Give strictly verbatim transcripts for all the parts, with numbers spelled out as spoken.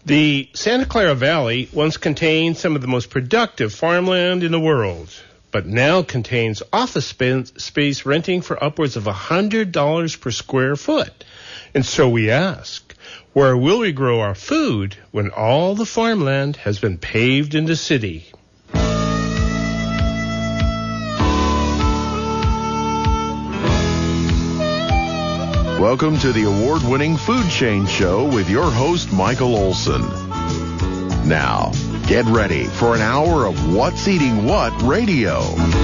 The Santa Clara Valley once contained some of the most productive farmland in the world, but now contains office space renting for upwards of one hundred dollars per square foot. And so we ask, where will we grow our food when all the farmland has been paved into city? Welcome to the award-winning Food Chain Show with your host, Michael Olson. Now, get ready for an hour of What's Eating What radio.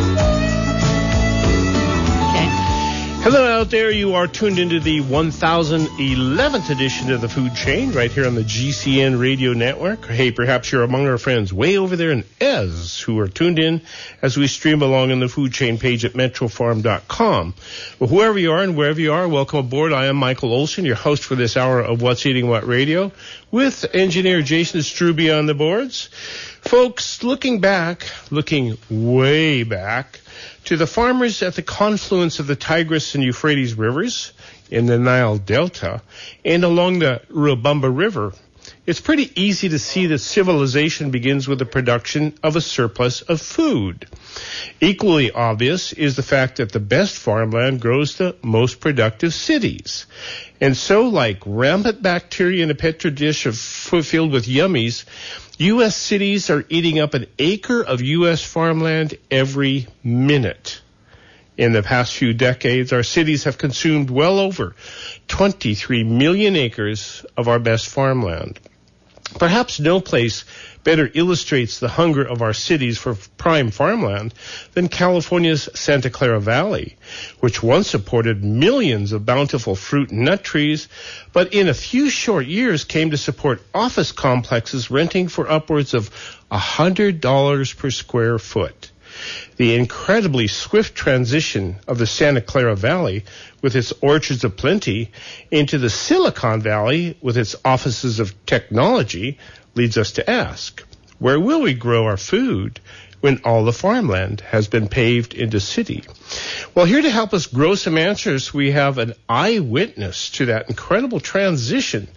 Hello out there. You are tuned into the one thousand eleventh edition of the Food Chain right here on the G C N radio network. Hey, perhaps you're among our friends way over there in Ez who are tuned in as we stream along on the Food Chain page at metro farm dot com. Well, whoever you are and wherever you are, welcome aboard. I am Michael Olson, your host for this hour of What's Eating What radio, with engineer Jason Struby on the boards. Folks, looking back, looking way back, to the farmers at the confluence of the Tigris and Euphrates rivers in the Nile Delta and along the Urubamba River, it's pretty easy to see that civilization begins with the production of a surplus of food. Equally obvious is the fact that the best farmland grows the most productive cities. And so, like rampant bacteria in a petri dish of filled with yummies, U S cities are eating up an acre of U S farmland every minute. In the past few decades, our cities have consumed well over twenty-three million acres of our best farmland. Perhaps no place better illustrates the hunger of our cities for prime farmland than California's Santa Clara Valley, which once supported millions of bountiful fruit and nut trees, but in a few short years came to support office complexes renting for upwards of one hundred dollars per square foot. The incredibly swift transition of the Santa Clara Valley, with its orchards of plenty, into the Silicon Valley, with its offices of technology, leads us to ask, where will we grow our food when all the farmland has been paved into city? Well, here to help us grow some answers, we have an eyewitness to that incredible transition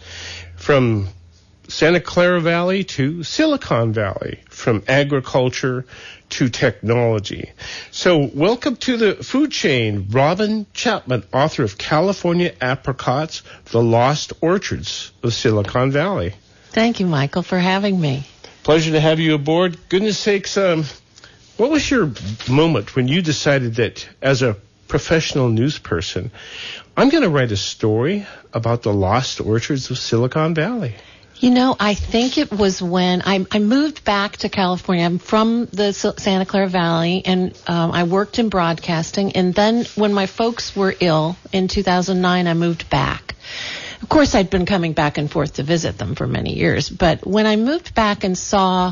from Santa Clara Valley to Silicon Valley, from agriculture to technology. So welcome to the Food Chain, Robin Chapman, author of California Apricots, The Lost Orchards of Silicon Valley. Thank you, Michael, for having me. Pleasure to have you aboard. Goodness sakes, um, what was your moment when you decided that as a professional news person, I'm going to write a story about the lost orchards of Silicon Valley? You know, I think it was when I, I moved back to California. I'm from the Santa Clara Valley, and um, I worked in broadcasting. And then when my folks were ill in two thousand nine, I moved back. Of course, I'd been coming back and forth to visit them for many years. But when I moved back and saw,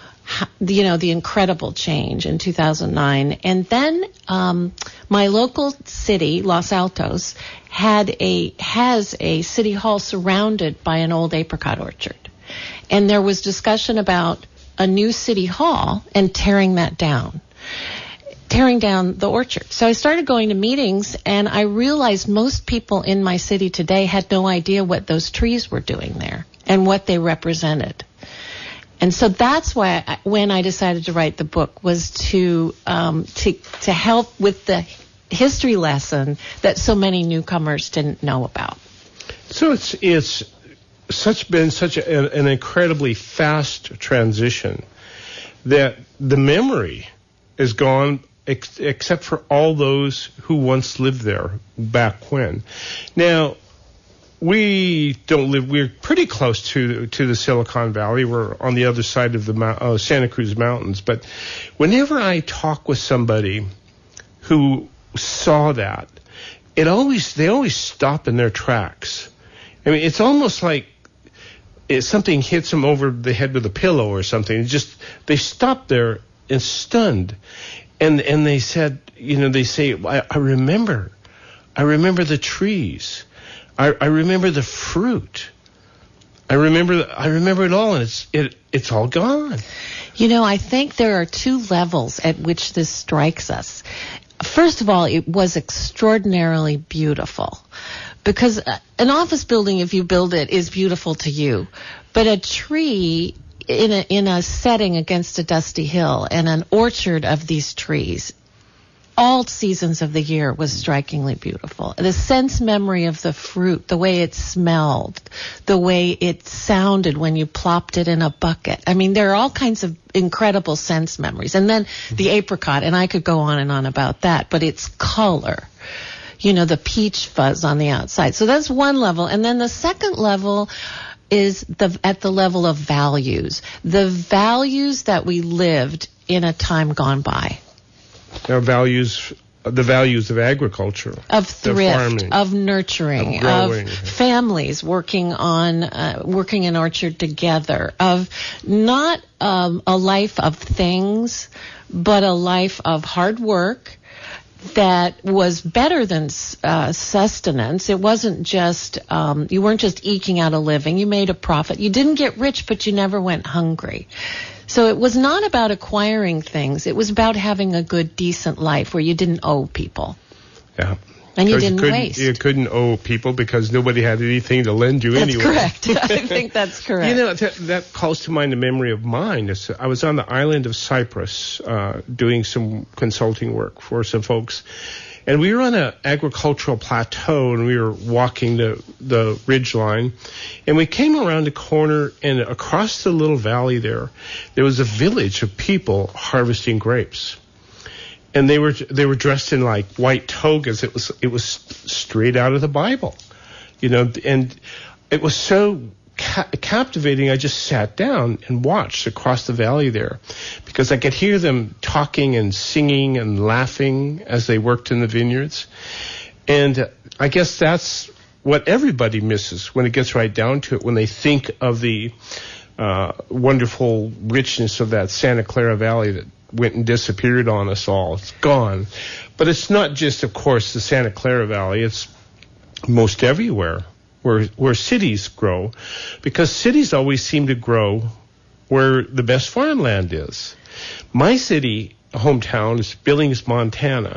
you know, the incredible change in two thousand nine, and then um, my local city, Los Altos, had a has a city hall surrounded by an old apricot orchard. And there was discussion about a new city hall and tearing that down, tearing down the orchard. So I started going to meetings, and I realized most people in my city today had no idea what those trees were doing there and what they represented. And so that's why I, when I decided to write the book, was to um, to to help with the history lesson that so many newcomers didn't know about. So it's it's such been such a, an incredibly fast transition that the memory is gone, ex- except for all those who once lived there back when. Now, we don't live. We're pretty close to to the Silicon Valley. We're on the other side of the uh, Santa Cruz Mountains. But whenever I talk with somebody who saw that, it always they always stop in their tracks. I mean, it's almost like it, something hits them over the head with a pillow or something. It just they stop there and stunned, and and they said, you know, they say, I, I remember, I remember the trees. I, I remember the fruit. I remember I remember it all, and it's it it's all gone. You know, I think there are two levels at which this strikes us. First of all, it was extraordinarily beautiful. Because an office building, if you build it, is beautiful to you. But a tree in a, in a setting against a dusty hill and an orchard of these trees, all seasons of the year was strikingly beautiful. The sense memory of the fruit, the way it smelled, the way it sounded when you plopped it in a bucket. I mean, there are all kinds of incredible sense memories. And then the apricot, and I could go on and on about that, but its color, you know, the peach fuzz on the outside. So that's one level. And then the second level is the at the level of values, the values that we lived in a time gone by. Our values, the values of agriculture, of thrift, of nurturing, of, of families working on uh, working an orchard together, of not um, a life of things, but a life of hard work that was better than uh, sustenance. It wasn't just, um, you weren't just eking out a living. You made a profit. You didn't get rich, but you never went hungry. So it was not about acquiring things. It was about having a good, decent life where you didn't owe people. Yeah. And you didn't you waste. You couldn't owe people because nobody had anything to lend you that's anyway. That's correct. I think that's correct. You know, that, that calls to mind a memory of mine. It's, I was on the island of Cyprus uh, doing some consulting work for some folks. And we were on an agricultural plateau, and we were walking the, the ridge line. And we came around a corner, and across the little valley there, there was a village of people harvesting grapes. And they were they were dressed in like white togas. It was it was straight out of the Bible, you know. And it was so ca- captivating. I just sat down and watched across the valley there, because I could hear them talking and singing and laughing as they worked in the vineyards. And I guess that's what everybody misses when it gets right down to it. When they think of the uh, wonderful richness of that Santa Clara Valley that went and disappeared on us all. It's gone. But it's not just, of course, the Santa Clara Valley. It's most everywhere where where cities grow, because cities always seem to grow where the best farmland is. My city, hometown, is Billings, Montana.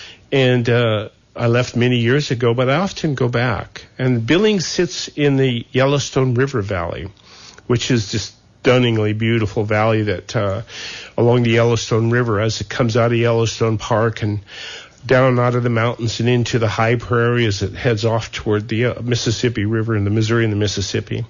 And uh, I left many years ago, but I often go back. And Billings sits in the Yellowstone River Valley, which is just stunningly beautiful valley that uh, along the Yellowstone River as it comes out of Yellowstone Park and down out of the mountains and into the high prairie as it heads off toward the uh, Mississippi River and the Missouri and the Mississippi.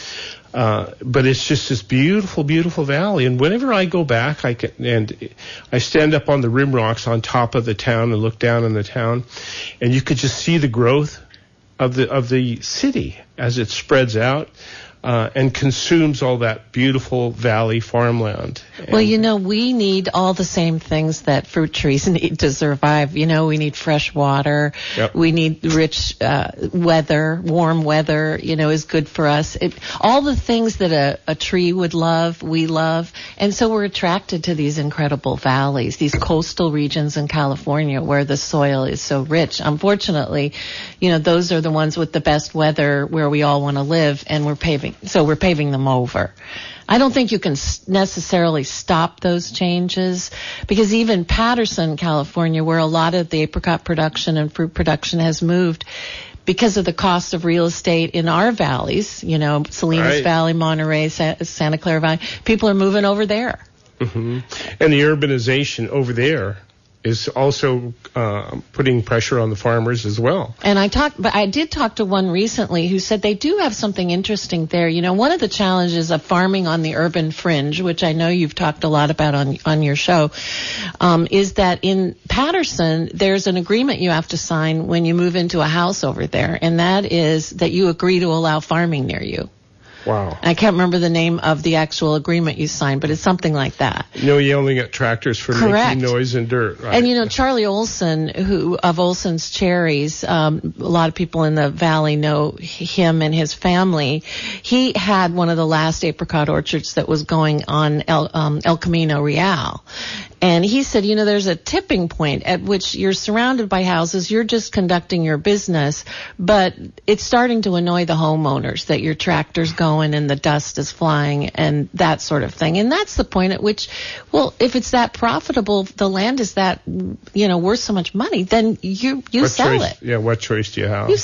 Uh, but it's just this beautiful, beautiful valley. And whenever I go back, I can, and I stand up on the rim rocks on top of the town and look down on the town, and you could just see the growth of the of the city as it spreads out. Uh, and consumes all that beautiful valley farmland. Well, you know, we need all the same things that fruit trees need to survive. You know, we need fresh water. Yep. We need rich uh, weather. Warm weather, you know, is good for us. It, all the things that a, a tree would love, we love. And so we're attracted to these incredible valleys, these coastal regions in California where the soil is so rich. Unfortunately, you know, those are the ones with the best weather where we all want to live, and we're paving. So we're paving them over. I don't think you can necessarily stop those changes, because even Patterson, California, where a lot of the apricot production and fruit production has moved, because of the cost of real estate in our valleys, you know, Salinas right. Valley, Monterey, Sa- Santa Clara Valley, people are moving over there. Mm-hmm. And the urbanization over there is also uh, putting pressure on the farmers as well. And I talked, but I did talk to one recently who said they do have something interesting there. You know, one of the challenges of farming on the urban fringe, which I know you've talked a lot about on on your show, um, is that in Patterson there's an agreement you have to sign when you move into a house over there, and that is that you agree to allow farming near you. Wow. I can't remember the name of the actual agreement you signed, but it's something like that. No yelling at tractors for Correct. making noise and dirt. Right. And, you know, Charlie Olson, who of Olson's Cherries, um, a lot of people in the valley know him and his family. He had one of the last apricot orchards that was going on El, um, El Camino Real. And he said, you know, there's a tipping point at which you're surrounded by houses, you're just conducting your business, but it's starting to annoy the homeowners that your tractor's going and the dust is flying and that sort of thing. And that's the point at which, well, if it's that profitable, the land is that, you know, worth so much money, then you you what sell choice, it. Yeah, what choice do you have? You sell it.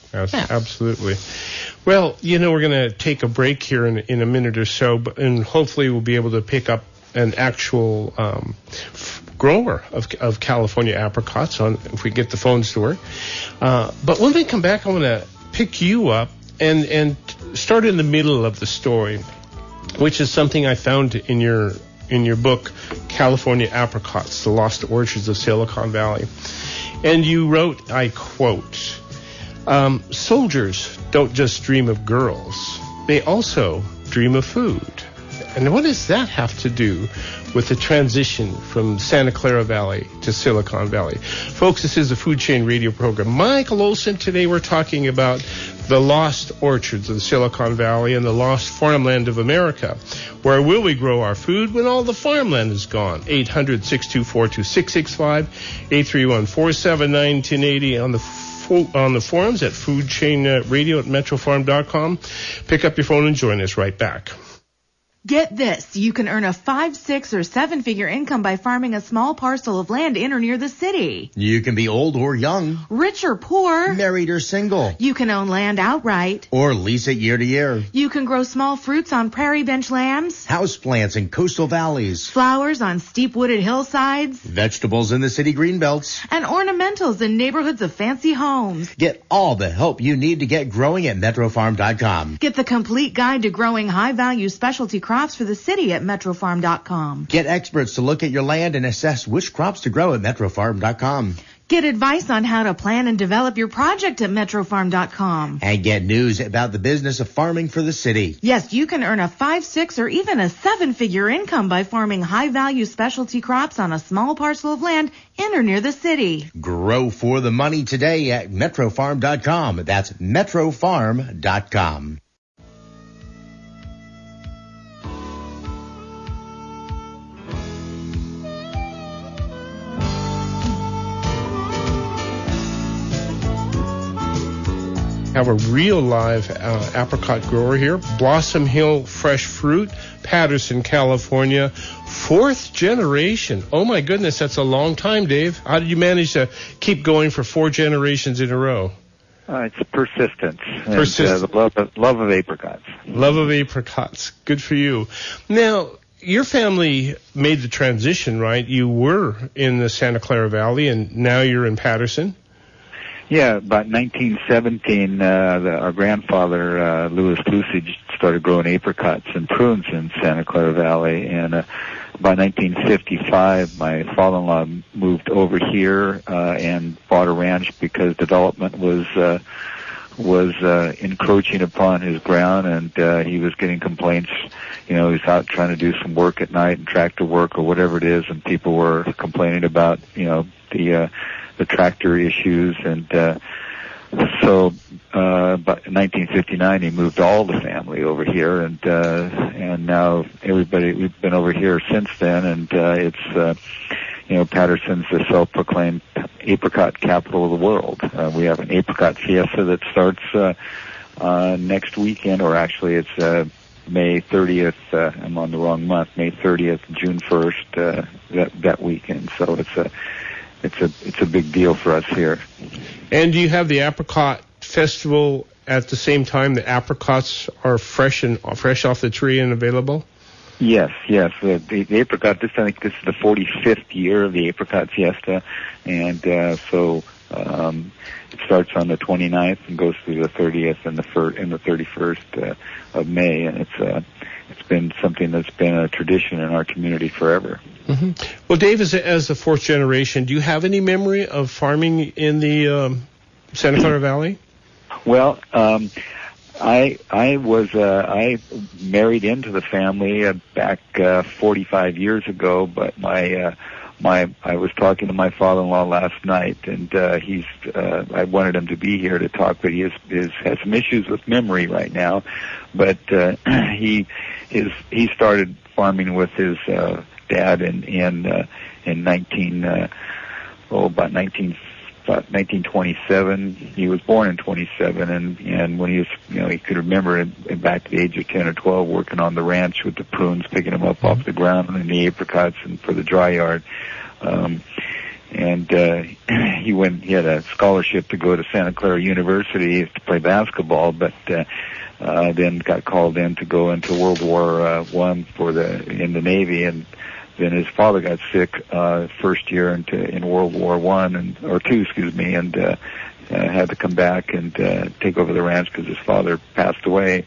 Yes, Yeah. Absolutely. Well, you know, we're going to take a break here in, in a minute or so, but, and hopefully we'll be able to pick up an actual um, f- grower of, of California apricots on if we get the phones to work. Uh, but when we come back, I want to pick you up and, and start in the middle of the story, which is something I found in your in your book, California Apricots, The Lost Orchards of Silicon Valley. And you wrote, I quote, um, soldiers don't just dream of girls, they also dream of food. And what does that have to do with the transition from Santa Clara Valley to Silicon Valley? Folks, this is the Food Chain Radio program. Michael Olson. Today we're talking about the lost orchards of the Silicon Valley and the lost farmland of America. Where will we grow our food when all the farmland is gone? eight hundred, six two four, two six six five, eight three one, four seven nine, one zero eight zero on the fo- on the forums at Food Chain Radio at metro farm dot com. Pick up your phone and join us right back. Get this, you can earn a five, six, or seven-figure income by farming a small parcel of land in or near the city. You can be old or young, rich or poor, married or single. You can own land outright, or lease it year to year. You can grow small fruits on prairie bench lands, houseplants in coastal valleys, flowers on steep wooded hillsides, vegetables in the city greenbelts, and ornamentals in neighborhoods of fancy homes. Get all the help you need to get growing at metro farm dot com. Get the complete guide to growing high-value specialty crops for the city at metro farm dot com. Get experts to look at your land and assess which crops to grow at metro farm dot com. Get advice on how to plan and develop your project at metro farm dot com. And get news about the business of farming for the city. Yes, you can earn a five, six, or even a seven-figure income by farming high-value specialty crops on a small parcel of land in or near the city. Grow for the money today at metro farm dot com. That's metro farm dot com. Have a real live uh, apricot grower here, Blossom Hill Fresh Fruit, Patterson, California, fourth generation. Oh my goodness, that's a long time, Dave. How did you manage to keep going for four generations in a row? Uh, it's persistence. Persistence. And, uh, the love of, love of apricots. Love of apricots. Good for you. Now, your family made the transition, right? You were in the Santa Clara Valley, and now you're in Patterson. Yeah, about nineteen seventeen, uh, the, our grandfather, uh, Louis Lusage, started growing apricots and prunes in Santa Clara Valley. And uh, by nineteen fifty-five, my father-in-law moved over here uh, and bought a ranch because development was uh, was uh, encroaching upon his ground, and uh, he was getting complaints. You know, he was out trying to do some work at night and tractor work or whatever it is, and people were complaining about, you know, the uh, the tractor issues, and uh, so uh, but in nineteen fifty-nine he moved all the family over here, and uh, and now everybody, we've been over here since then, and uh, it's uh, you know, Patterson's the self-proclaimed apricot capital of the world. Uh, we have an apricot fiesta that starts uh, uh, next weekend, or actually it's uh, May thirtieth. Uh, I'm on the wrong month. May thirtieth, June first. Uh, that that weekend. So it's a It's a it's a big deal for us here. And do you have the apricot festival at the same time the apricots are fresh and fresh off the tree and available? Yes, yes. The, the, the apricot. This I think this is the forty-fifth year of the apricot fiesta, and uh, so um, it starts on the twenty-ninth and goes through the thirtieth and the fir- and the thirty-first uh, of May, and it's uh, it's been something that's been a tradition in our community forever. Mm-hmm. Well, Dave, as, a, as the fourth generation, do you have any memory of farming in the um, Santa Clara Valley? Well, um, I I was uh, I married into the family uh, back uh, forty-five years ago, but my uh, my I was talking to my father-in-law last night, and uh, he's uh, I wanted him to be here to talk, but he is, is has some issues with memory right now. But uh, he his he started farming with his uh, dad in in uh, in nineteen uh, oh about nineteen about nineteen twenty-seven. He was born in twenty-seven, and and when he was, you know, he could remember it, back at the age of ten or twelve, working on the ranch with the prunes, picking them up off the ground, and the apricots and for the dry yard. Um, and uh, he went. He had a scholarship to go to Santa Clara University to play basketball, but uh, uh, then got called in to go into World War uh, One for the in the Navy, and then his father got sick uh, first year into in World War One and or two, excuse me, and uh, uh, had to come back and uh, take over the ranch because his father passed away.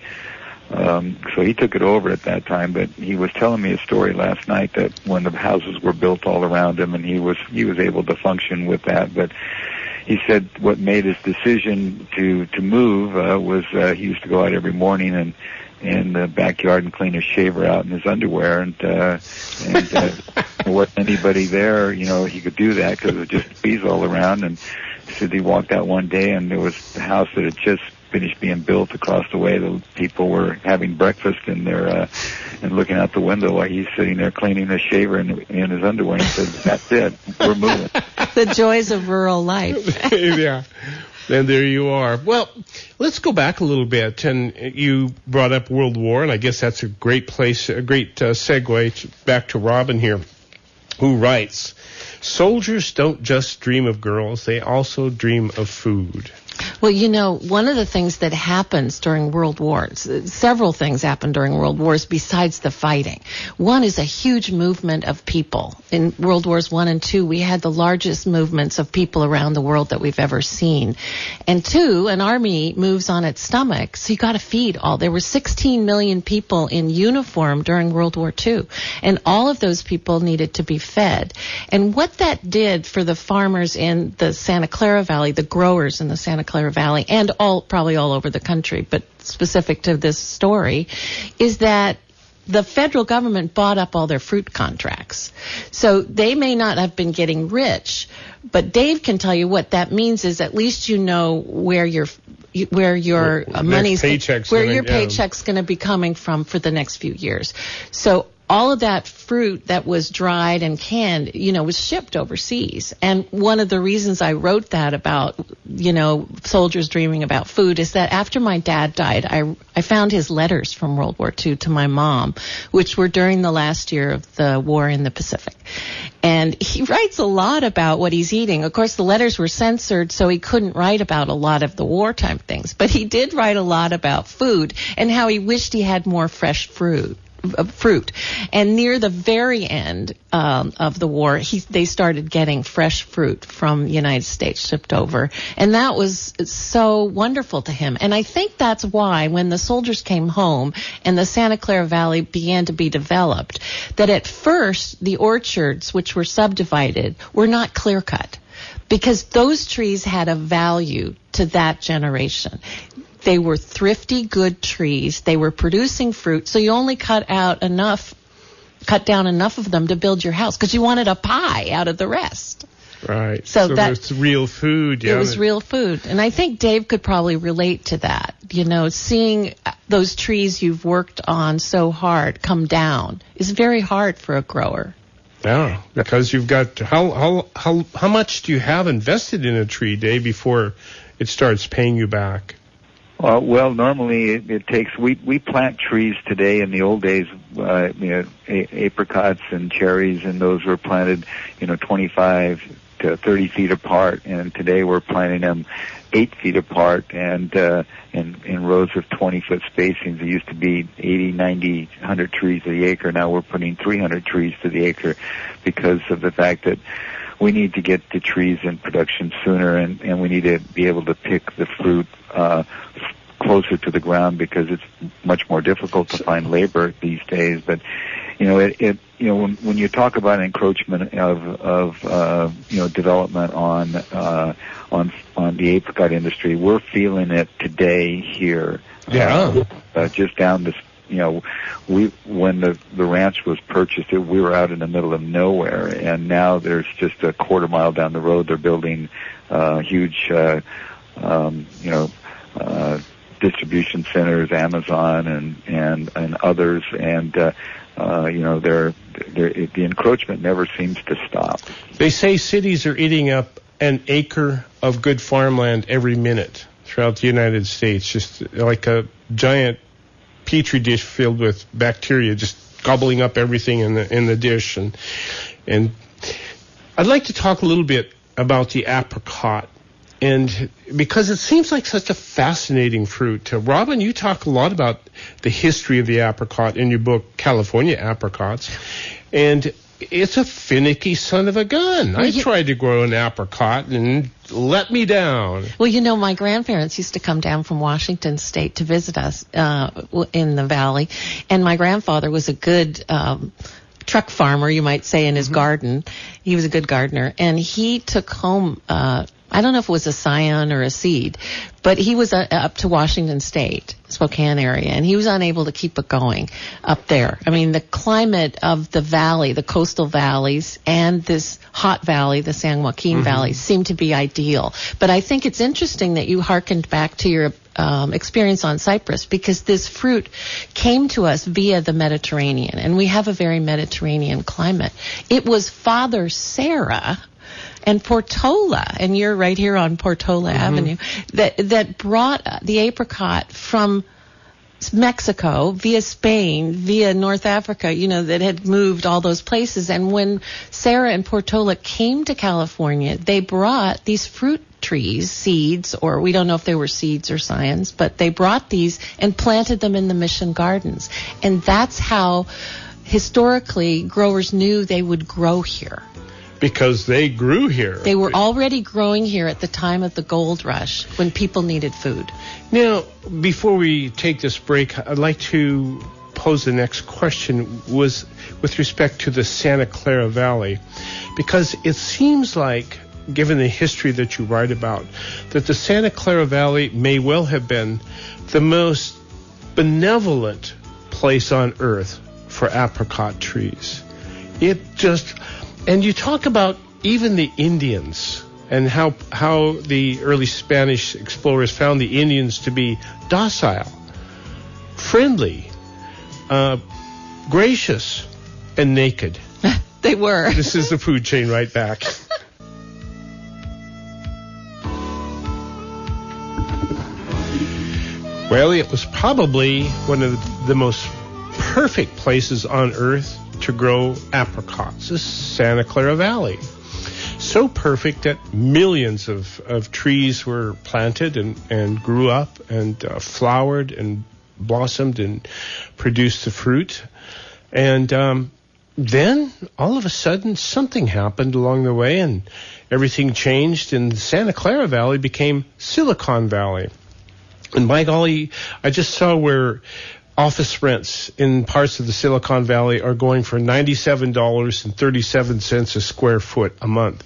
Um, so he took it over at that time, but he was telling me a story last night that when the houses were built all around him, and he was he was able to function with that. But he said what made his decision to to move uh, was uh, he used to go out every morning and in the backyard and clean his shaver out in his underwear, and uh, and uh, there wasn't anybody there. You know, he could do that because there was just bees all around. And he said he walked out one day and there was the house that had just finished being built across the way. The people were having breakfast in their uh, and looking out the window while he's sitting there cleaning his shaver in, in his underwear. And he said, "That's it, we're moving." The joys of rural life. Yeah. And there you are. Well, let's go back a little bit. And you brought up World War, and I guess that's a great place, a great uh, segue to, back to Robin here, who writes, "Soldiers don't just dream of girls, they also dream of food." Well, you know, one of the things that happens during World Wars, several things happen during World Wars besides the fighting. One is a huge movement of people. In World Wars One and Two, we had the largest movements of people around the world that we've ever seen. And two, an army moves on its stomach, so you got to feed all. There were sixteen million people in uniform during World War Two, and all of those people needed to be fed. And what that did for the farmers in the Santa Clara Valley, the growers in the Santa Clara Valley, and all probably all over the country, but specific to this story, is that the federal government bought up all their fruit contracts. So they may not have been getting rich, but Dave can tell you what that means is at least you know where your where your where, money's paycheck's where gonna, your yeah. paycheck's going to be coming from for the next few years. So all of that fruit that was dried and canned, you know, was shipped overseas. And one of the reasons I wrote that about, you know, soldiers dreaming about food is that after my dad died, I, I found his letters from World War Two to my mom, which were during the last year of the war in the Pacific. And he writes a lot about what he's eating. Of course, the letters were censored, so he couldn't write about a lot of the wartime things. But he did write a lot about food and how he wished he had more fresh fruit. fruit. And near the very end um, of the war, he, they started getting fresh fruit from the United States shipped over. And that was so wonderful to him. And I think that's why when the soldiers came home and the Santa Clara Valley began to be developed, that at first the orchards, which were subdivided, were not clear-cut, because those trees had a value to that generation. They were thrifty, good trees. They were producing fruit, so you only cut out enough, cut down enough of them to build your house, because you wanted a pie out of the rest. Right. So, so that, it's real food. Yeah. It was real food. And I think Dave could probably relate to that. You know, seeing those trees you've worked on so hard come down is very hard for a grower. Yeah, because you've got, how, how, how, how much do you have invested in a tree, Dave, before it starts paying you back? Uh, well, normally it, it takes, we, we plant trees today. In the old days, uh, you know, a, apricots and cherries, and those were planted, you know, twenty-five to thirty feet apart. And today we're planting them eight feet apart and, uh, in, in rows of twenty foot spacings. It used to be eighty, ninety, one hundred trees to the acre. Now we're putting three hundred trees to the acre because of the fact that we need to get the trees in production sooner, and, and we need to be able to pick the fruit uh, closer to the ground, because it's much more difficult to find labor these days. But you know, it, it you know when, when you talk about encroachment of of uh, you know development on uh, on on the apricot industry, we're feeling it today here. Yeah, uh, uh, just down this. You know, we when the the ranch was purchased, it, we were out in the middle of nowhere, and now there's just a quarter mile down the road they're building uh, huge, uh, um, you know, uh, distribution centers, Amazon and and and others, and uh, uh, you know, they're, they're, it, the encroachment never seems to stop. They say cities are eating up an acre of good farmland every minute throughout the United States, just like a giant petri dish filled with bacteria, just gobbling up everything in the in the dish. And and I'd like to talk a little bit about the apricot, and because it seems like such a fascinating fruit. Uh, Robin, you talk a lot about the history of the apricot in your book, California Apricots, and it's a finicky son of a gun. Well, I you, tried to grow an apricot and let me down. Well, you know, my grandparents used to come down from Washington State to visit us uh, in the valley, and my grandfather was a good um, truck farmer, you might say, in his mm-hmm. garden. He was a good gardener, and he took home, uh, I don't know if it was a scion or a seed, but he was uh, up to Washington State, Spokane area, and he was unable to keep it going up there. I mean, the climate of the valley, the coastal valleys, and this hot valley, the San Joaquin mm-hmm. Valley, seemed to be ideal. But I think it's interesting that you hearkened back to your um, experience on Cyprus, because this fruit came to us via the Mediterranean, and we have a very Mediterranean climate. It was Father Sarah and Portola, and you're right here on Portola mm-hmm. Avenue, that that brought the apricot from Mexico via Spain, via North Africa, you know, that had moved all those places. And when Sarah and Portola came to California, they brought these fruit trees, seeds, or we don't know if they were seeds or scions, but they brought these and planted them in the Mission Gardens. And that's how historically growers knew they would grow here. Because they grew here. They were already growing here at the time of the gold rush when people needed food. Now, before we take this break, I'd like to pose the next question was with respect to the Santa Clara Valley, because it seems like, given the history that you write about, that the Santa Clara Valley may well have been the most benevolent place on earth for apricot trees. It just... And you talk about even the Indians and how how the early Spanish explorers found the Indians to be docile, friendly, uh, gracious, and naked. They were. This is the Food Chain right back. Well, it was probably one of the most perfect places on earth to grow apricots, the Santa Clara Valley. So perfect that millions of, of trees were planted and, and grew up and uh, flowered and blossomed and produced the fruit. And um, then, all of a sudden, something happened along the way and everything changed, and the Santa Clara Valley became Silicon Valley. And by golly, I just saw where office rents in parts of the Silicon Valley are going for ninety-seven dollars and thirty-seven cents a square foot a month.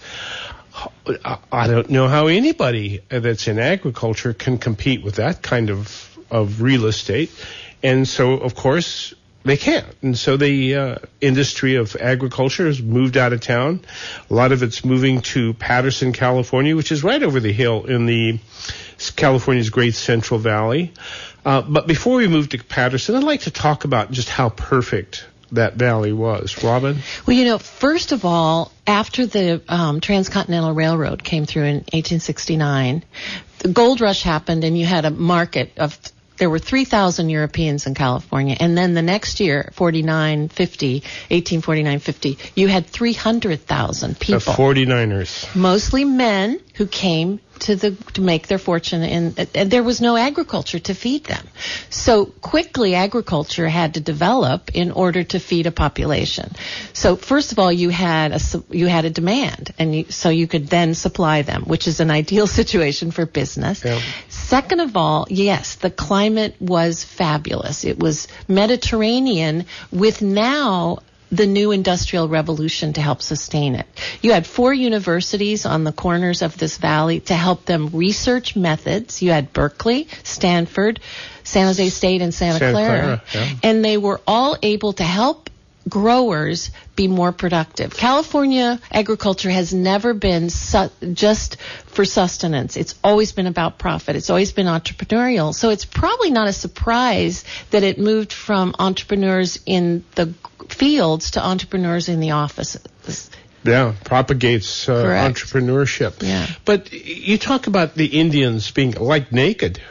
I don't know how anybody that's in agriculture can compete with that kind of, of real estate. And so, of course, they can't. And so the uh, industry of agriculture has moved out of town. A lot of it's moving to Patterson, California, which is right over the hill in the California's Great Central Valley. Uh, but before we move to Patterson, I'd like to talk about just how perfect that valley was. Robin? Well, you know, first of all, after the um, Transcontinental Railroad came through in eighteen sixty-nine, the gold rush happened, and you had a market of, there were three thousand Europeans in California. And then the next year, forty-nine fifty, eighteen forty-nine fifty, you had three hundred thousand people. The forty-niners. Mostly men who came to the to make their fortune, in, and there was no agriculture to feed them. So quickly agriculture had to develop in order to feed a population. So first of all, you had a you had a demand, and you, so you could then supply them, which is an ideal situation for business. Yeah. Second of all, yes, the climate was fabulous. It was Mediterranean with now the new industrial revolution to help sustain it. You had four universities on the corners of this valley to help them research methods. You had Berkeley, Stanford, San Jose State, and Santa, Santa Clara. Clara yeah. And they were all able to help growers be more productive. California agriculture has never been su- just for sustenance. It's always been about profit. It's always been entrepreneurial. So it's probably not a surprise that it moved from entrepreneurs in the fields to entrepreneurs in the offices. Yeah, propagates uh, entrepreneurship. Yeah. But you talk about the Indians being like naked.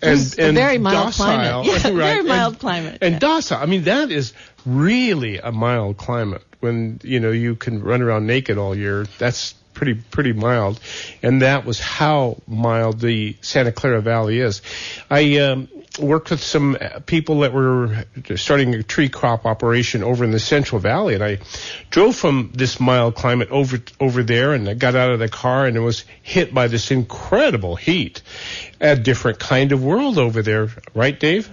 and, It's and a very mild docile, climate. Yeah, right? very mild and, climate. And yeah. docile. I mean, that is really a mild climate when, you know, you can run around naked all year. That's pretty pretty mild. And that was how mild the Santa Clara Valley is. I um, worked with some people that were starting a tree crop operation over in the Central Valley, and I drove from this mild climate over over there, and I got out of the car and it was hit by this incredible heat. A different kind of world over there, right, Dave?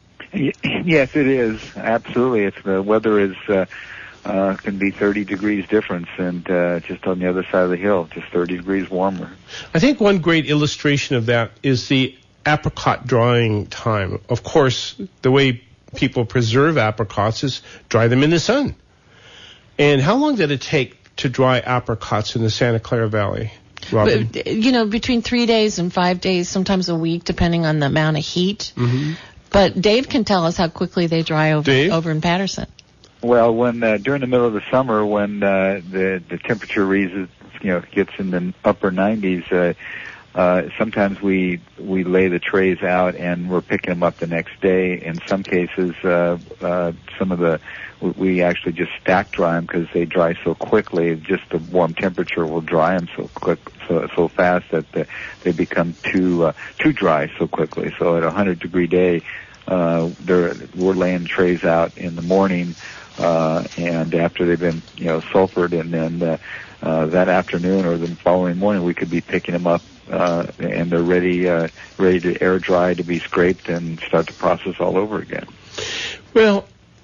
Yes, it is. Absolutely. It's the weather is uh, uh, can be thirty degrees difference, and uh, just on the other side of the hill, just thirty degrees warmer. I think one great illustration of that is the apricot drying time. Of course, the way people preserve apricots is dry them in the sun. And how long did it take to dry apricots in the Santa Clara Valley, Robin? But, you know, between three days and five days, sometimes a week, depending on the amount of heat. Mm-hmm. But Dave can tell us how quickly they dry over Dave? over in Patterson. Well, when uh, during the middle of the summer, when uh, the the temperature raises, you know, gets in the upper nineties, uh, uh, sometimes we we lay the trays out and we're picking them up the next day. In some cases, uh, uh, some of the we actually just stack dry them because they dry so quickly. Just the warm temperature will dry them so quick, so so fast that the, they become too uh, too dry so quickly. So at a hundred degree day, uh, they're, we're laying trays out in the morning, uh, and after they've been you know sulfured, and then uh, uh, that afternoon or the following morning we could be picking them up, uh, and they're ready uh, ready to air dry, to be scraped and start the process all over again. Well,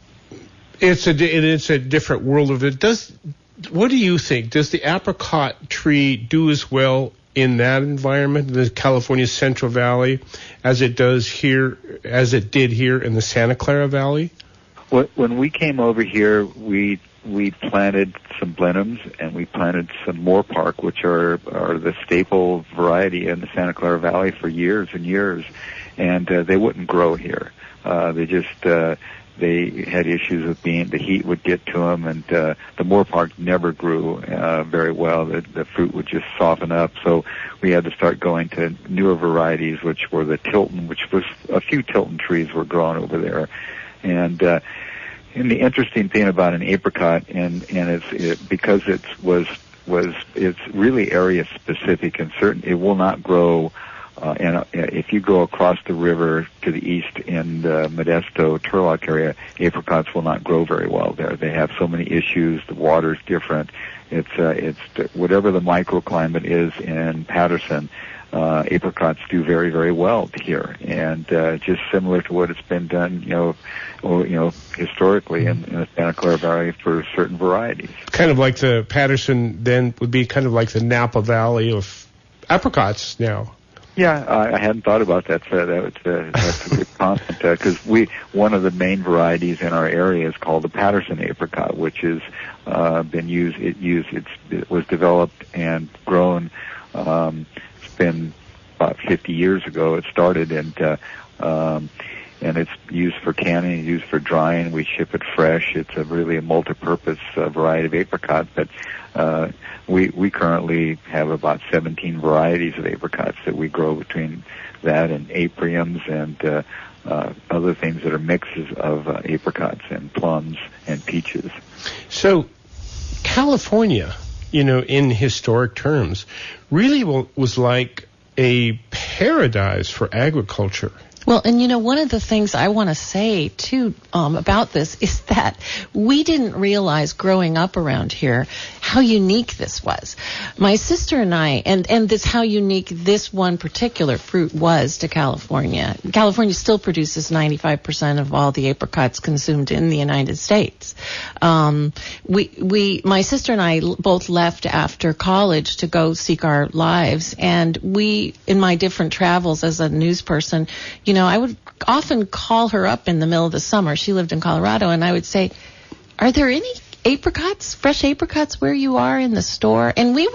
It's a it's a different world of it. Does what do you think? Does the apricot tree do as well in that environment, the California Central Valley, as it does here, as it did here in the Santa Clara Valley? When we came over here, we we planted some Blenheims and we planted some Moorpark, which are are the staple variety in the Santa Clara Valley for years and years, and uh, they wouldn't grow here. Uh, they just uh, They had issues with being, the heat would get to them, and uh, the Moorpark never grew uh, very well. The, the fruit would just soften up, so we had to start going to newer varieties, which were the Tilton, which was a few Tilton trees were growing over there. And uh, and the interesting thing about an apricot, and and it's it, because it was was it's really area specific, and certain it will not grow. Uh, and uh, if you go across the river to the east in the Modesto, Turlock area, apricots will not grow very well there. They have so many issues. The water's different. It's uh, it's whatever the microclimate is in Patterson. Uh, apricots do very, very well here, and uh, just similar to what it's been done, you know, or, you know, historically in, in the Santa Clara Valley for certain varieties. Kind of like the Patterson then would be kind of like the Napa Valley of apricots now. Yeah, I, I hadn't thought about that. So that was, uh, that's a good comment because uh, we one of the main varieties in our area is called the Patterson apricot, which has uh, been used. It used it's, it was developed and grown. Um, it's been about fifty years ago. It started, and uh, um, and it's used for canning, it's used for drying. We ship it fresh. It's a really a multi-purpose uh, variety of apricot, but. Uh, we we currently have about seventeen varieties of apricots that we grow between that and apriums and uh, uh, other things that are mixes of uh, apricots and plums and peaches. So, California, you know, in historic terms, really was like a paradise for agriculture. Well, and you know, one of the things I want to say, too, um, about this is that we didn't realize growing up around here how unique this was. My sister and I, and, and this how unique this one particular fruit was to California. California still produces ninety-five percent of all the apricots consumed in the United States. Um, we, we, my sister and I both left after college to go seek our lives, and we, in my different travels as a news person, you You know, I would often call her up in the middle of the summer. She lived in Colorado, and I would say, "Are there any apricots, fresh apricots, where you are in the store?" And we were,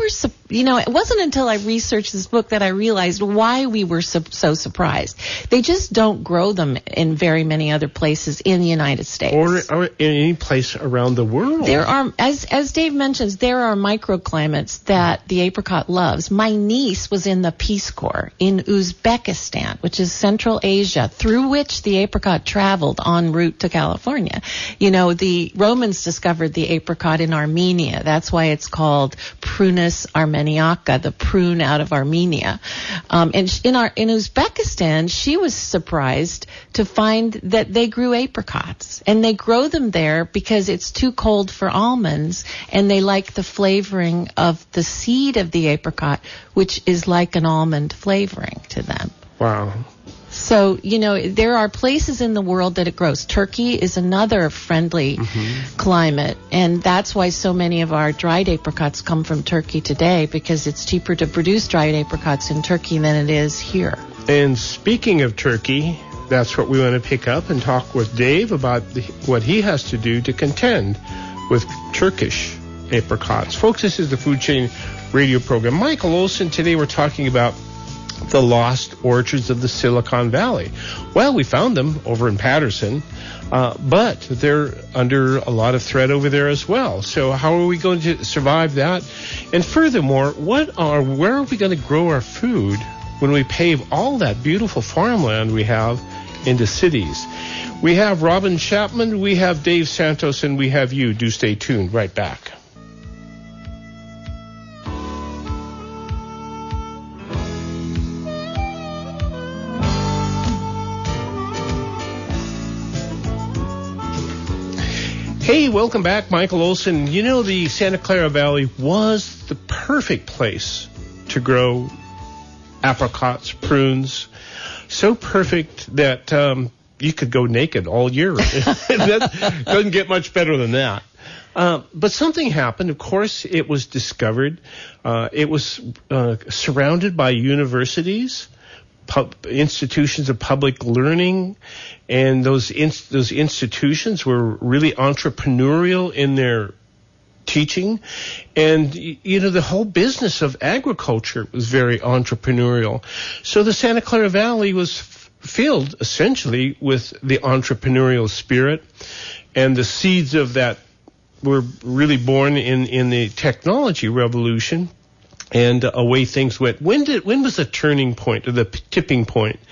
you know, it wasn't until I researched this book that I realized why we were so, so surprised. They just don't grow them in very many other places in the United States. Or, or in any place around the world. There are, as as Dave mentions, there are microclimates that the apricot loves. My niece was in the Peace Corps in Uzbekistan, which is Central Asia, through which the apricot traveled en route to California. You know, the Romans discovered the apricot in Armenia. That's why it's called Prunus armeniaca, the prune out of Armenia. Um, and in our in Uzbekistan, she was surprised to find that they grew apricots, and they grow them there because it's too cold for almonds, and they like the flavoring of the seed of the apricot, which is like an almond flavoring to them. Wow. So, you know, there are places in the world that it grows. Turkey is another friendly mm-hmm. climate, and that's why so many of our dried apricots come from Turkey today, because it's cheaper to produce dried apricots in Turkey than it is here. And speaking of Turkey, that's what we want to pick up and talk with Dave about the, what he has to do to contend with Turkish apricots. Folks, this is the Food Chain Radio program. Michael Olson, today we're talking about the lost orchards of the Silicon Valley. Well, we found them over in Patterson, uh, but they're under a lot of threat over there as well. So how are we going to survive that? And furthermore, what are where are we going to grow our food when we pave all that beautiful farmland we have into cities? We have Robin Chapman, we have Dave Santos, and we have you. Do stay tuned. Right back. Hey, welcome back. Michael Olson. You know, the Santa Clara Valley was the perfect place to grow apricots, prunes. So perfect that um, you could go naked all year. That doesn't get much better than that. Uh, but something happened. Of course, it was discovered. Uh, it was uh, surrounded by universities, pub- institutions of public learning, and those inst- those institutions were really entrepreneurial in their teaching. And, you know, the whole business of agriculture was very entrepreneurial. So the Santa Clara Valley was f- filled essentially with the entrepreneurial spirit, and the seeds of that were really born in, in the technology revolution and uh, away things went. When did when was the turning point, or the p- tipping point,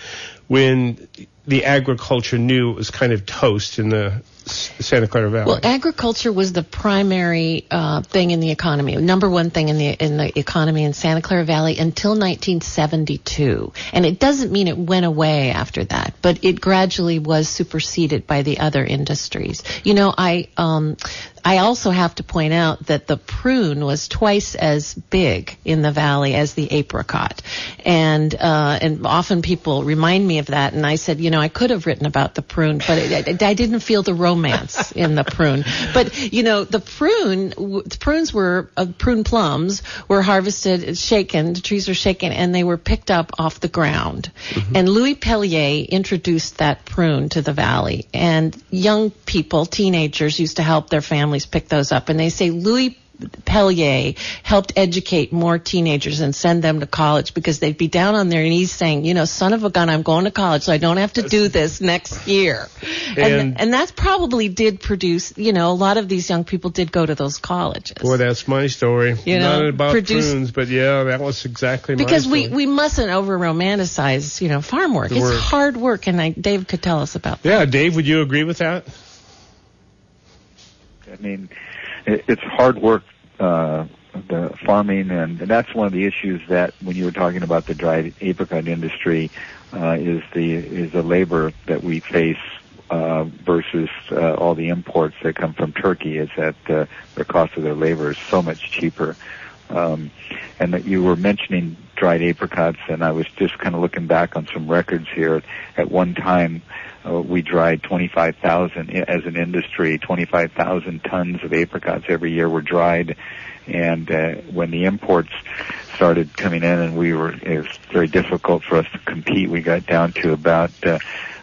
when the agriculture knew it was kind of toast in the Santa Clara Valley? Well, agriculture was the primary uh, thing in the economy, number one thing in the in the economy in Santa Clara Valley until nineteen seventy-two. And it doesn't mean it went away after that, but it gradually was superseded by the other industries. You know, I um, I also have to point out that the prune was twice as big in the valley as the apricot, and uh, and often people remind me of that. And I said, you know, I could have written about the prune, but it, I didn't feel the romance in the prune. But you know, the prune, the prunes were uh, prune plums were harvested, shaken. The trees were shaken, and they were picked up off the ground. Mm-hmm. And Louis Pellier introduced that prune to the valley, and young people, teenagers, used to help their families pick those up. And they say Louis Pellier helped educate more teenagers and send them to college, because they'd be down on their knees saying, you know, son of a gun, I'm going to college, so I don't have to do this next year. And and, and that probably did produce, you know, a lot of these young people did go to those colleges. Boy, that's my story. You know, not about produce, prunes, but yeah, that was exactly my because story. Because we, we mustn't over-romanticize, you know, farm work. The it's work. hard work, and I, Dave could tell us about that. Yeah, Dave, would you agree with that? I mean, it, it's hard work, uh, the farming, and, and that's one of the issues that when you were talking about the dried apricot industry, uh, is the is the labor that we face uh, versus uh, all the imports that come from Turkey. Is that uh, the cost of their labor is so much cheaper. Um, and that you were mentioning dried apricots, and I was just kind of looking back on some records here. At one time, uh, we dried twenty-five thousand, as an industry, twenty-five thousand tons of apricots every year were dried. And uh, when the imports started coming in, and we were, it was very difficult for us to compete, we got down to about uh,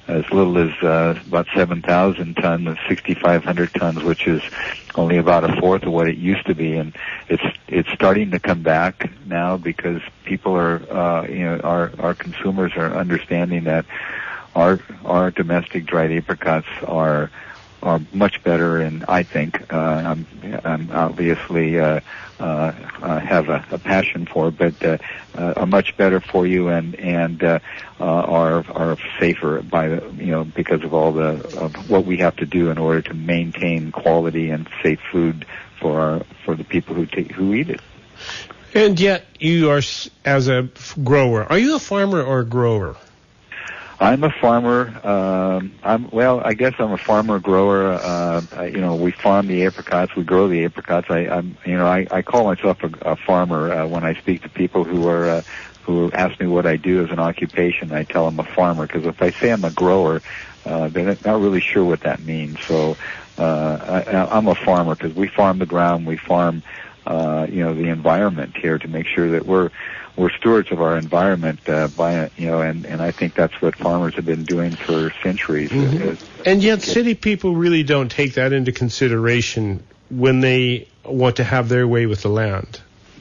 as little as uh, about seven thousand tons, sixty-five hundred tons, which is only about a fourth of what it used to be. And it's it's starting to come back now because people are, uh, you know, our our consumers are understanding that our our domestic dried apricots are are much better, and I think uh, I'm, I'm obviously uh, uh, uh, have a, a passion for, but uh, uh, are much better for you, and and uh, uh, are are safer by the, you know, because of all the of what we have to do in order to maintain quality and safe food for our, for the people who take, who eat it. And yet, you are, as a grower, are you a farmer or a grower? I'm a farmer. Um, I'm well. I guess I'm a farmer grower. Uh, I, you know, we farm the apricots. We grow the apricots. I, I'm, you know, I, I call myself a, a farmer uh, when I speak to people who are uh, who ask me what I do as an occupation. I tell them a farmer, because if I say I'm a grower, uh, they're not really sure what that means. So uh, I, I'm a farmer because we farm the ground. We farm, uh, you know, the environment here to make sure that we're we're stewards of our environment, uh, by, you know, and, and I think that's what farmers have been doing for centuries. Mm-hmm. Is, and yet city people really don't take that into consideration when they want to have their way with the land.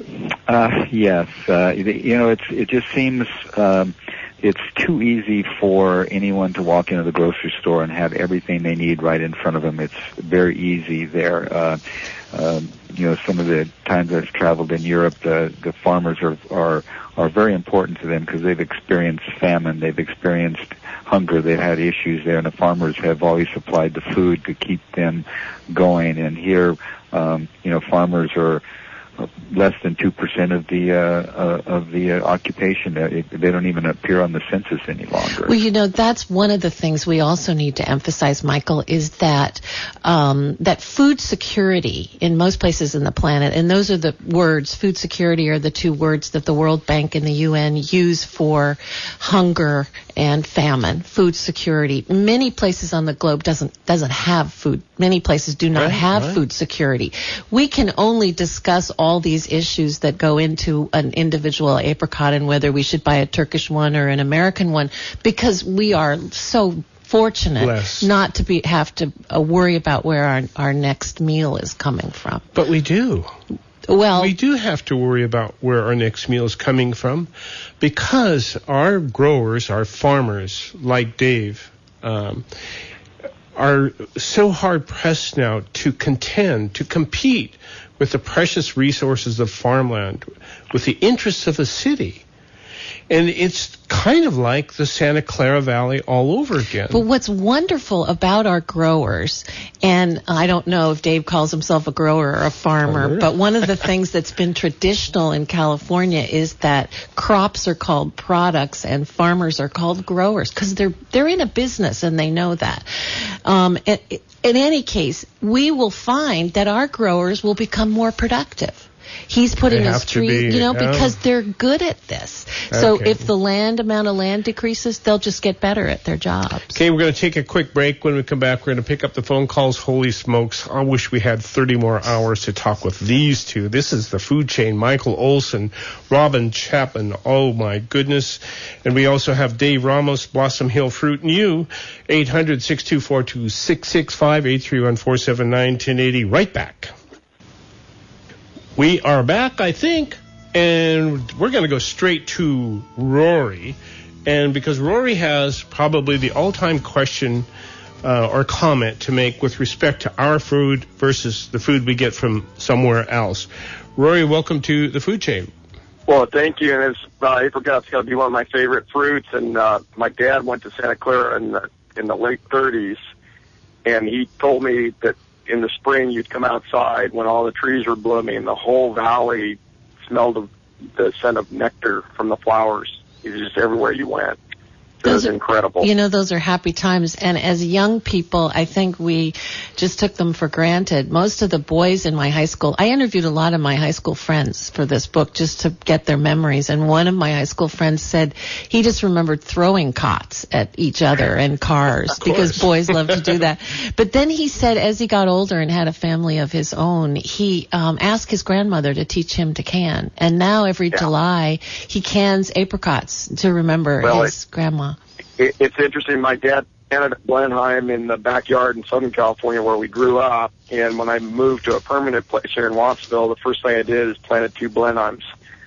Uh, yes. Uh, you know, it's, it just seems, um, it's too easy for anyone to walk into the grocery store and have everything they need right in front of them. It's very easy there. Uh, um, you know, some of the times I've traveled in Europe, the, the farmers are, are, are very important to them because they've experienced famine, they've experienced hunger, they've had issues there, and the farmers have always supplied the food to keep them going. And here, um, you know, farmers are less than two percent of the uh, uh, of the uh, occupation. Uh, it, they don't even appear on the census any longer. Well, you know, that's one of the things we also need to emphasize, Michael, is that um, that food security in most places in the planet, and those are the words, food security are the two words that the World Bank and the U N use for hunger and famine. Food security. Many places on the globe doesn't doesn't have food. Many places do not right, have right. food security. We can only discuss all these issues that go into an individual apricot and whether we should buy a Turkish one or an American one, because we are so fortunate Bless. not to be have to uh, worry about where our our next meal is coming from. But we do. Well, we do have to worry about where our next meal is coming from, because our growers, our farmers, like Dave, um, are so hard pressed now to contend, to compete with the precious resources of farmland, with the interests of a city. And it's kind of like the Santa Clara Valley all over again. But what's wonderful about our growers, and I don't know if Dave calls himself a grower or a farmer, but one of the things that's been traditional in California is that crops are called products and farmers are called growers, because they're they're in a business and they know that. Um, in, in any case, we will find that our growers will become more productive. He's putting They his have to tree, be, you know, yeah. because they're good at this. So Okay. if the land amount of land decreases, they'll just get better at their jobs. Okay, we're going to take a quick break. When we come back, we're going to pick up the phone calls. Holy smokes, I wish we had thirty more hours to talk with these two. This is the food chain, Michael Olson, Robin Chapman. Oh, my goodness. And we also have Dave Ramos, Blossom Hill Fruit, and you, eight hundred, six two four, two six six five, eight three one, four seven nine, one oh eight oh. Right back. We are back, I think, and we're going to go straight to Rory. And because Rory has probably the all-time question uh, or comment to make with respect to our food versus the food we get from somewhere else. Rory, welcome to the food chain. Well, thank you. And it's, uh, apricot's got to be one of my favorite fruits. And uh, my dad went to Santa Clara in the, in the late thirties, and he told me that in the spring you'd come outside when all the trees were blooming and the whole valley smelled of the scent of nectar from the flowers. It was just everywhere you went. It was incredible. You know, those are happy times. And as young people, I think we just took them for granted. Most of the boys in my high school, I interviewed a lot of my high school friends for this book just to get their memories. And one of my high school friends said he just remembered throwing cots at each other and cars because boys love to do that. But then he said as he got older and had a family of his own, he um, asked his grandmother to teach him to can. And now every Yeah. July he cans apricots to remember Well, his it, grandma. It, it's interesting. My dad planted a Blenheim in the backyard in Southern California where we grew up. And when I moved to a permanent place here in Watsonville, the first thing I did is planted two Blenheims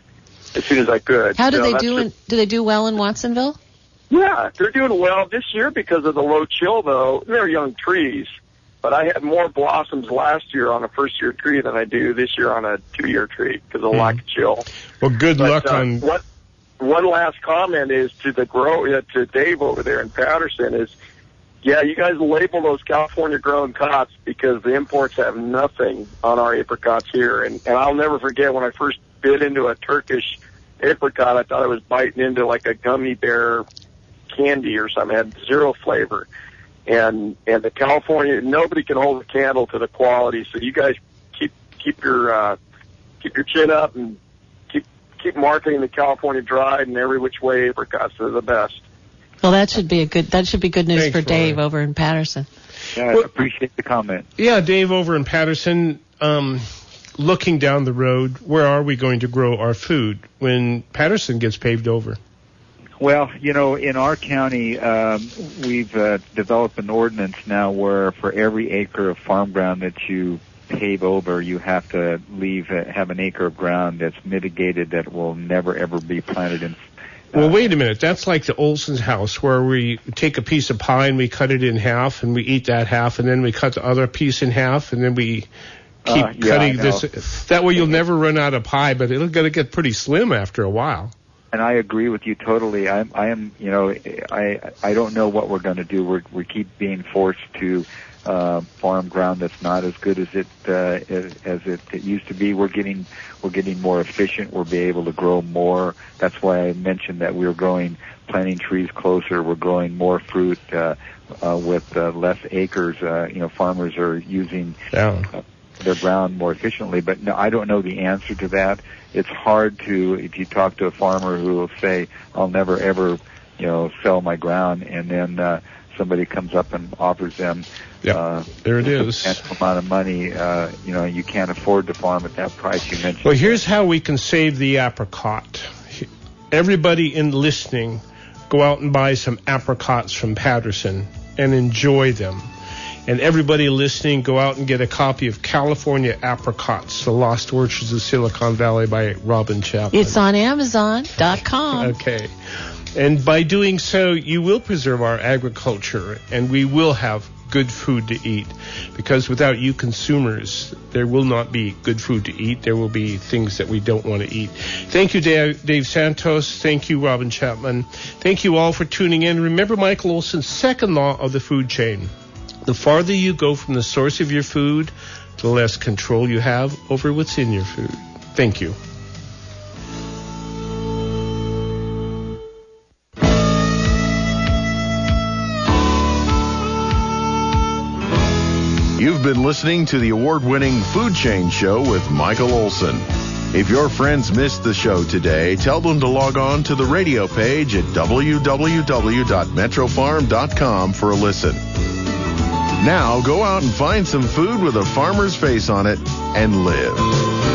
as soon as I could. How do so they do? In, do they do well in Watsonville? Yeah, they're doing well this year because of the low chill, though. They're young trees, but I had more blossoms last year on a first-year tree than I do this year on a two-year tree because of mm. lack of chill. Well, good but, luck uh, on... What, one last comment is to the grow uh, to Dave over there in Patterson is, yeah, you guys label those California-grown cots because the imports have nothing on our apricots here. And, and I'll never forget when I first bit into a Turkish apricot, I thought I was biting into like a gummy bear candy or something. It had zero flavor. And and the California, nobody can hold a candle to the quality. So you guys keep keep your uh, keep your chin up and keep keep marketing the California dried and every which way apricots. They're the best. Well, that should be a good that should be good news Thanks, for Dave Roy. over in Patterson. Yeah, I well, appreciate the comment. Yeah, Dave over in Patterson. Um, looking down the road, where are we going to grow our food when Patterson gets paved over? Well, you know, in our county, um, we've uh, developed an ordinance now where for every acre of farm ground that you pave over, you have to leave uh, have an acre of ground that's mitigated that will never ever be planted in. Uh, well, wait a minute. That's like the Olson's house where we take a piece of pie and we cut it in half and we eat that half and then we cut the other piece in half and then we keep uh, yeah, cutting this. That way you'll never run out of pie, but it'll gonna get pretty slim after a while. And I agree with you totally. I, I am, you know, I I don't know what we're going to do. We're we keep being forced to uh, farm ground that's not as good as it uh, as, as it, it used to be. We're getting we're getting more efficient. We're being able to grow more. That's why I mentioned that we're growing, planting trees closer. We're growing more fruit uh, uh, with uh, less acres. Uh, you know, farmers are using Yeah. uh, their ground more efficiently. But no, I don't know the answer to that. It's hard to, if you talk to a farmer who will say, I'll never ever, you know, sell my ground, and then uh, somebody comes up and offers them Yeah, uh, there it a is. substantial amount of money, uh, you know, you can't afford to farm at that price you mentioned. Well, here's how we can save the apricot. Everybody in listening, go out and buy some apricots from Patterson and enjoy them. And everybody listening, go out and get a copy of California Apricots, The Lost Orchards of Silicon Valley by Robin Chapman. It's on Amazon dot com. Okay. And by doing so, you will preserve our agriculture, and we will have good food to eat. Because without you consumers, there will not be good food to eat. There will be things that we don't want to eat. Thank you, Dave, Dave Santos. Thank you, Robin Chapman. Thank you all for tuning in. Remember Michael Olson's second law of the food chain. The farther you go from the source of your food, the less control you have over what's in your food. Thank you. You've been listening to the award-winning Food Chain Show with Michael Olson. If your friends missed the show today, tell them to log on to the radio page at w w w dot metro farm dot com for a listen. Now go out and find some food with a farmer's face on it and live.